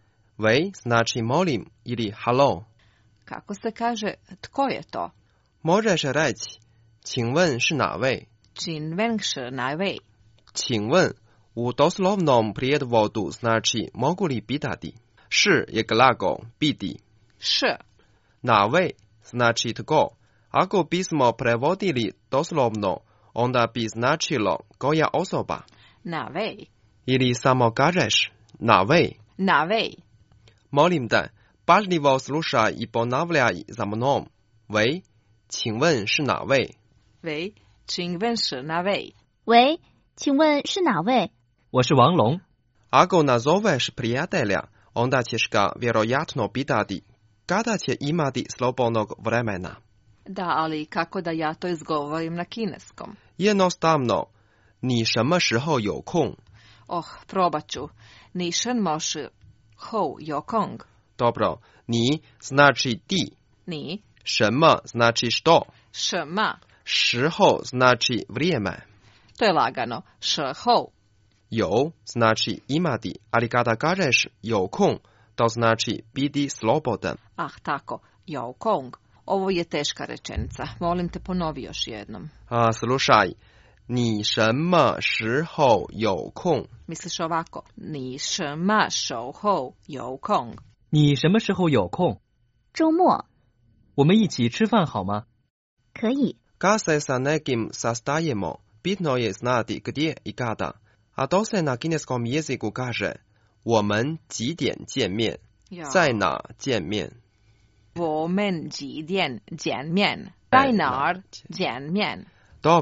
Vej znači molim ili halo. Kako se kaže tko je to? Možeš reći 请问是哪位? 请问是哪位? 请问 u doslovnom prijevodu znači mogu li pitati. 是 je glagol biti. 是哪位 znači tko. Ako bismo prevodili doslovno, onda bi značilo koja osoba. Na vej. Ili samo kažeš na vej. Na vej. Molim te, pažljivo slušaj i ponavljaj za mnom. Vej, 请问是哪位? 喂，请问是哪位？ 喂，请问是哪位？ 我是王龙。 Ako nazoveš prijatelja, onda ćeš ga vjerojatno pitati kada će imati slobodnog vremena. Da, ali kako da ja to izgovorim na kineskom? Jednostavno, 你什么时候有空? Oh, probat ću. 你什么时候有空? Dobro, 你 znači ti. 你什么 znači što. 什么时候 znači vrijeme. To je lagano. 时候有 znači imati, ali kada kažeš 有空, to znači biti slobodan. Ah, tako. 有空. Ovo je teška rečenica. Molim te ponovi još jednom. A, slušaj. 你什么时候有空? Misliš ovako. 你什么时候有空? 你什么时候有空？ 周末。 我们一起吃饭好吗？ 可以。 Kad se sa nekim sastajemo, bitno je znati gdje i kada. A to se na kineskom jeziku kaže 我们几点见面?在哪见面? 我们几点见面?在哪儿见面? Dobro.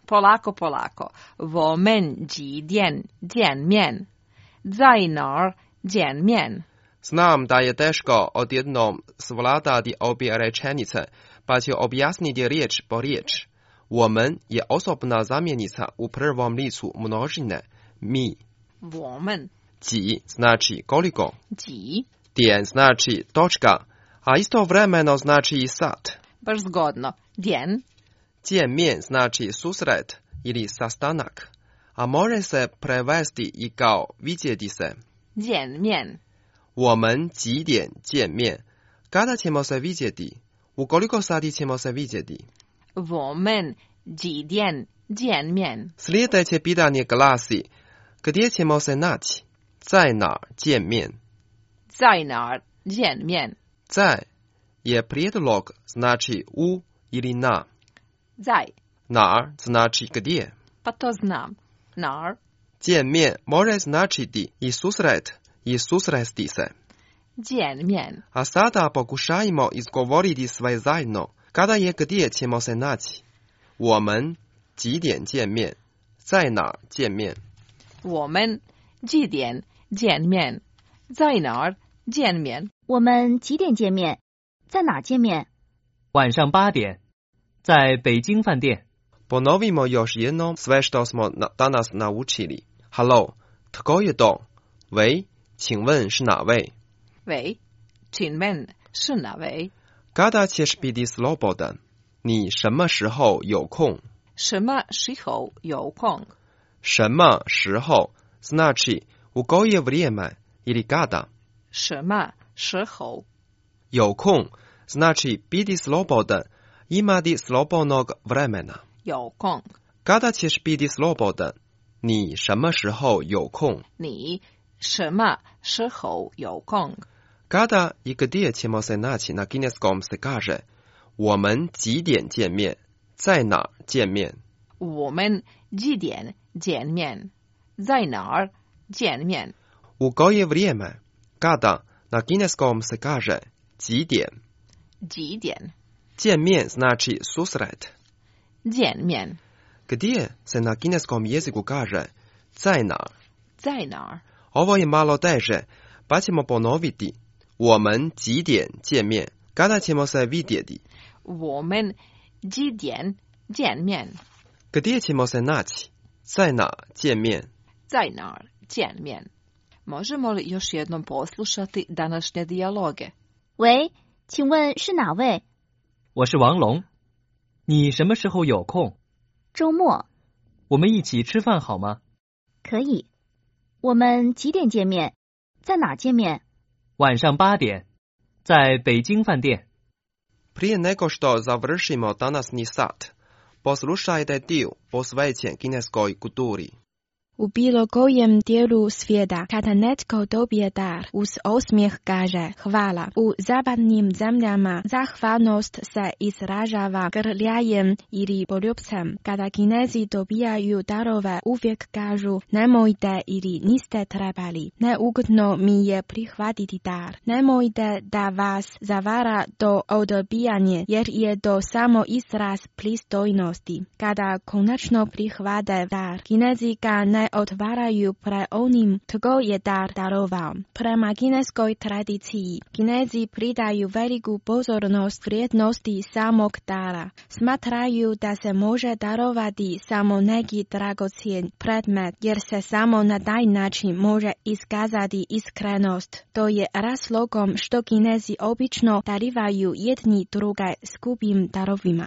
Polako, polako. Wo men ji dian dian mian. Zai nar dian mian. Znam da je teško odjednom svladati obje rečenice, pa ću objasniti riječ po riječ. Woman je osobna zamjenica u prvom licu množine mi. Woman. Ji znači koliko. Ji. Dian znači točka, a istovremeno znači i sat. Baš zgodno. Dian. Jianmian znači susret ili sastanak, a može se prevesti i kao vidjeti se. Jianmian. 我们几点见面? Kada ćemo se vidjeti? U koliko sati ćemo se vidjeti? 我们几点见面? Sljedeće pitanje glasi, gdje ćemo se naći? 在哪儿见面? 在哪儿见面? 在 je prijedlog, znači u ili na. 在哪 znači gdje. Pa to znam. 哪儿见面 može značiti i susret i susresti se. 见面. A sada pokušajmo izgovoriti sve zajedno. Kada je gdje ćemo se naći? 我们几点见面? 在哪儿见面? 我们几点见面? 在哪儿见面? 我们几点见面？在哪儿见面？ 晚上八点，在北京饭店。 Ponovimo još jednom sve što smo na, danas naučili. Halo, tko je to? 喂，请问是哪位？ 喂，请问是哪位？ Kada ćeš biti slobodan? 你什么时候有空？ 什么时候有空？ 什么时候 znači u koje vrijeme ili kada? 什么时候？ 有空 znači biti slobodan, imati slobodnog vremena. 有空。 Kada ćeš biti slobodan? 你什么时候有空？ 你什么时候有空？ Kada i gdje ćemo se naći na kineskom se kaže 我们几点见面？在哪儿见面？ 我们几点见面？在哪儿见面？ U koje vrijeme? Kada na kineskom se kaže 几点？ 几点？ 见面znači susret. 见面。 Gdje se na kineskom jeziku kaže 在哪儿？ 在哪儿？ Ovo je malo teže, pa ćemo ponoviti. 我们几点见面？ Kada ćemo se vidjeti? 我们几点见面？ Gdje ćemo se naći? 在哪见面？ 在哪儿见面？ Možemo li još jednom poslušati današnje dijaloge? 喂，请问是哪位？ 我是王龙，你什么时候有空？ 周末。 我们一起吃饭好吗？ 可以。我们几点见面？在哪见面？ 晚上八点，在北京饭店。 Prije nego što završimo današnji sat, poslušajte dio posvećen kineskoj kulturi. U bilo kojem dijelu svijeta, kada netko dobije dar, uz osmijeh kaže hvala. U zapadnim zemljama zahvalnost se izražava grljajem ili poljubcem. Kada Kinezi dobijaju darove, uvijek kažu nemojte ili niste trebali. Neugodno mi je prihvatiti dar. Nemojte da vas zavara to odbijanje, jer je to samo izraz pristojnosti. Kada konačno prihvate dar, Kinezi ga ne otvaraju pre onim tko je dar darovao. Prema kineskoj tradiciji, Kinezi pridaju veliku pozornost vrijednosti samog dara. Smatraju da se može darovati samo neki dragocjen predmet, jer se samo na taj način može iskazati iskrenost. To je razlogom što Kinezi obično darivaju jedni druge skupim darovima.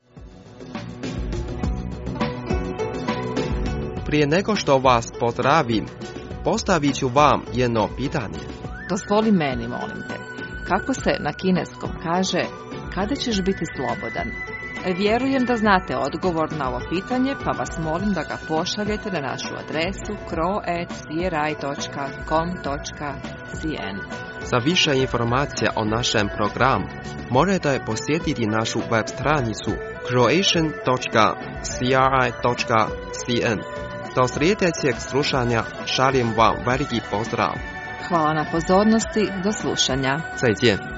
Prije nego što vas pozdravim, postavit ću vam jedno pitanje. Dozvoli meni, molim te. Kako se na kineskom kaže, kada ćeš biti slobodan? Vjerujem da znate odgovor na ovo pitanje, pa vas molim da ga pošaljete na našu adresu kro at c r i dot com dot c n. Za više informacija o našem programu možete posjetiti našu web stranicu croatian dot c r i dot c n. Do sljedećeg slušanja šaljem vam veliki pozdrav. Hvala na pozornosti, do slušanja. 再见。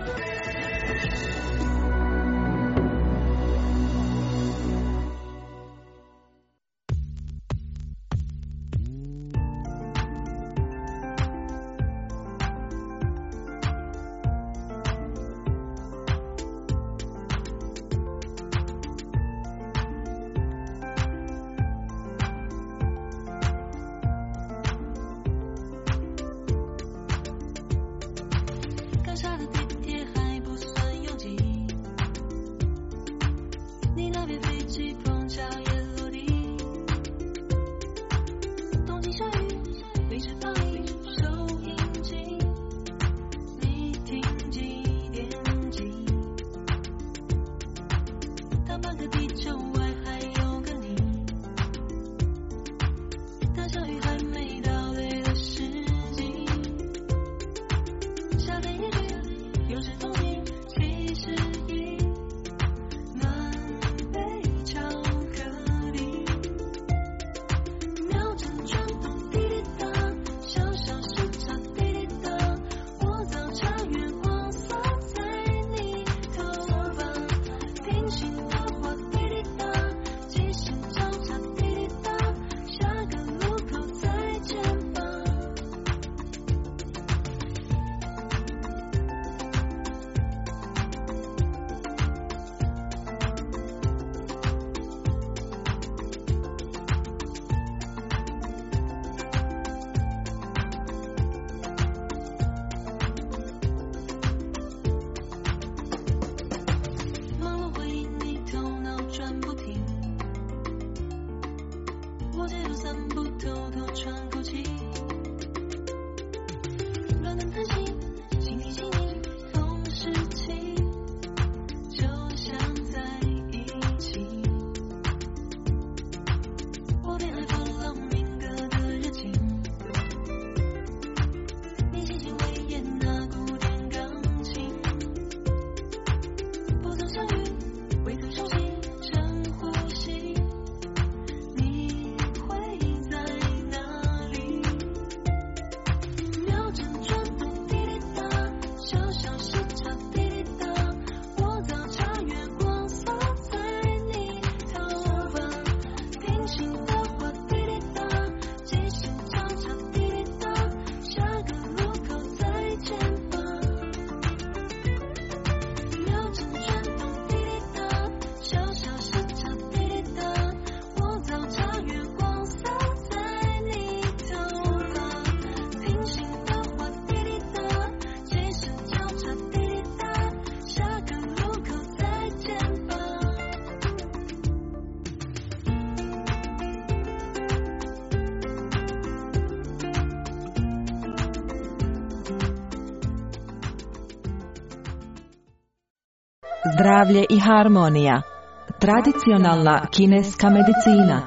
Zdravlje i harmonija. Tradicionalna kineska medicina.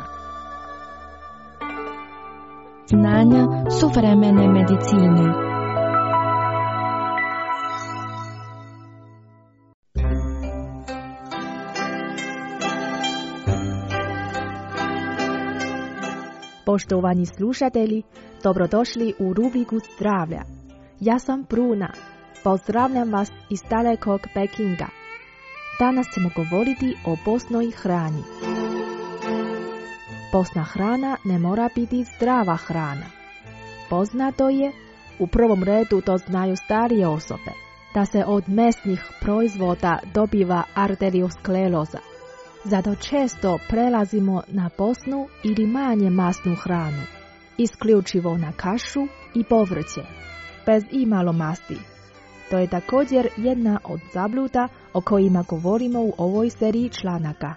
Znanja suvremene medicine. Poštovani slušatelji, dobrodošli u rubriku zdravlja. Ja sam Bruna. Pozdravljam vas iz dalekog Pekinga. Danas ćemo govoriti o postnoj hrani. Postna hrana ne mora biti zdrava hrana. Poznato je, u prvom redu to znaju starije osobe, da se od mesnih proizvoda dobiva arterioskleroza. Zato često prelazimo na postnu ili manje masnu hranu, isključivo na kašu i povrće, bez imalo masti. To je također jedna od zabluda o kojima govorimo u ovoj seriji članaka.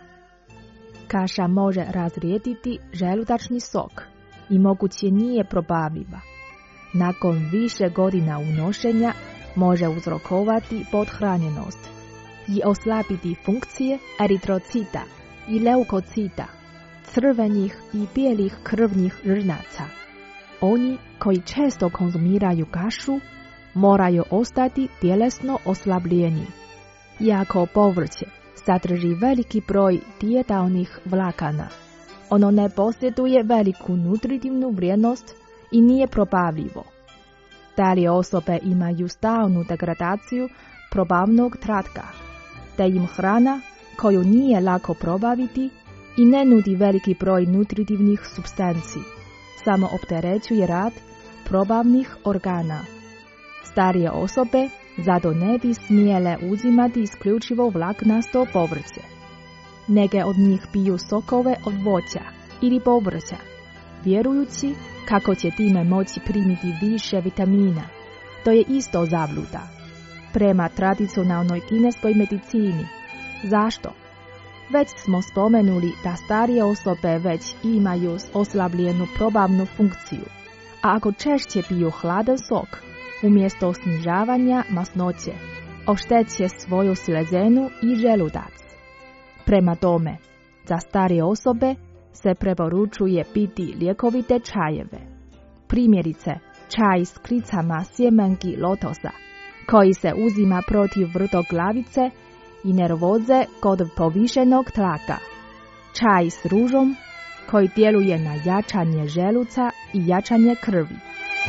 Kaša može razrijediti želudačni sok i moguće nije probavljiva. Nakon više godina unošenja može uzrokovati pothranjenost i oslabiti funkcije eritrocita i leukocita, crvenih i bijelih krvnih zrnaca. Oni koji često konzumiraju kašu moraju ostati tjelesno oslabljeni. Iako povrće sadrži veliki broj dijetalnih vlakana, ono ne posjeduje veliku nutritivnu vrijednost i nije probavljivo. Starije osobe imaju stalnu degradaciju probavnog tratka, te im hrana koju nije lako probaviti i ne nudi veliki broj nutritivnih supstanci, samo opterećuje rad probavnih organa. Starije osobe zato ne bi smjele uzimati isključivo vlaknasto povrće. Neke od njih piju sokove od voća ili povrća, vjerujući kako će time moći primiti više vitamina. To je isto zabluda. Prema tradicionalnoj kineskoj medicini. Zašto? Već smo spomenuli da starije osobe već imaju oslabljenu probavnu funkciju, a ako češće piju hladan sok, umjesto snižavanja masnoće, ošteće svoju slezenu i želudac. Prema tome, za starije osobe se preporučuje piti ljekovite čajeve. Primjerice, čaj s kricama sjemenki lotosa, koji se uzima protiv vrtoglavice i nervoze kod povišenog tlaka. Čaj s ružom, koji djeluje na jačanje želuca i jačanje krvi.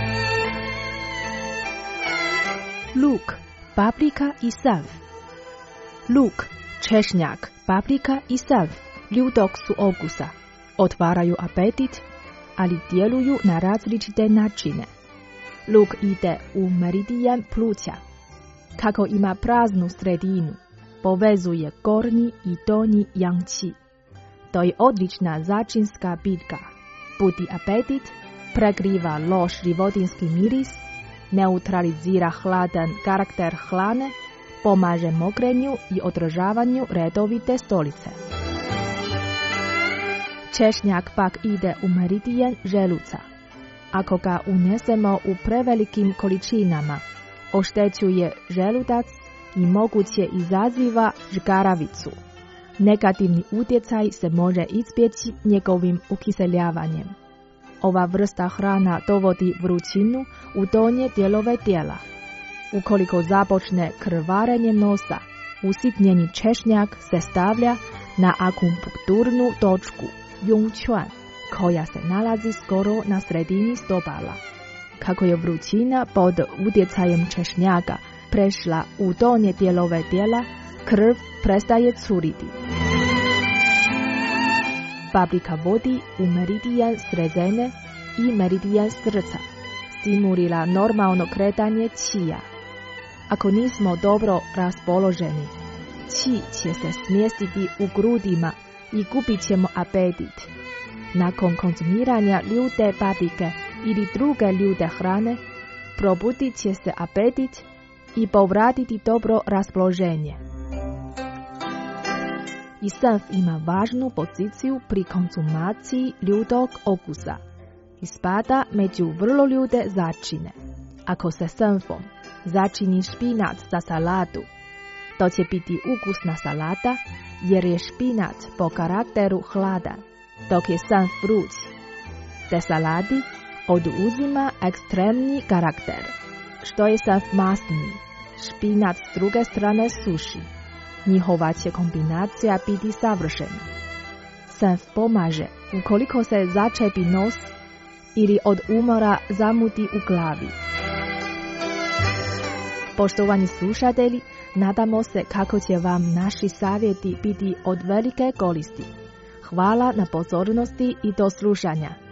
Luk, paprika i sav. Luk, češnjak, paprika i sav ljudog su okusa, otvaraju apetit, ali djeluju na različite načine. Luk ide u meridijan pluća. Kako ima praznu sredinu, povezuje gornji i donji yang-qi. To je odlična začinska biljka. Budi apetit, prekriva loš životinski miris, neutralizira hladan karakter hrane, pomaže mokrenju i održavanju redovite stolice. Češnjak pak ide u meridijan želuca. Ako ga unesemo u prevelikim količinama, oštećuje želudac i moguće izaziva žgaravicu. Negativni utjecaj se može izbjeći njegovim ukiseljavanjem. Ova vrsta hrana dovodi vrućinu u donje dijelove tijela. Ukoliko započne krvarenje nosa, usitnjeni češnjak se stavlja na akupunkturnu točku Yongquan, koja se nalazi skoro na sredini stopala. Kako je vrućina pod utjecajem češnjaka prešla u donje dijelove tijela, krv prestaje curiti. Paprika vodi u meridijan srezene i meridijan srca, stimulira normalno kretanje čija. Ako nismo dobro raspoloženi, čij će se smjestiti u grudima i gubit ćemo apetit. Nakon konzumiranja ljute paprike ili druge ljute hrane, probudit će se apetit i povratiti dobro raspoloženje. I senf ima važnu poziciju pri konzumaciji ljudog okusa i spada među vrlo ljude začine. Ako se senfom začini špinac za salatu, To će biti ukusna salata jer je špinat po karakteru hladan, dok je sam vruć. Te saladi oduzima ekstremni karakter, što je sam masniji. Špinat s druge strane suši. Njihova će kombinacija biti savršena. Senf pomaže ukoliko se začepi nos ili od umora zamuti u glavi. Poštovani slušatelji, nadamo se kako će vam naši savjeti biti od velike koristi. Hvala na pozornosti i do slušanja.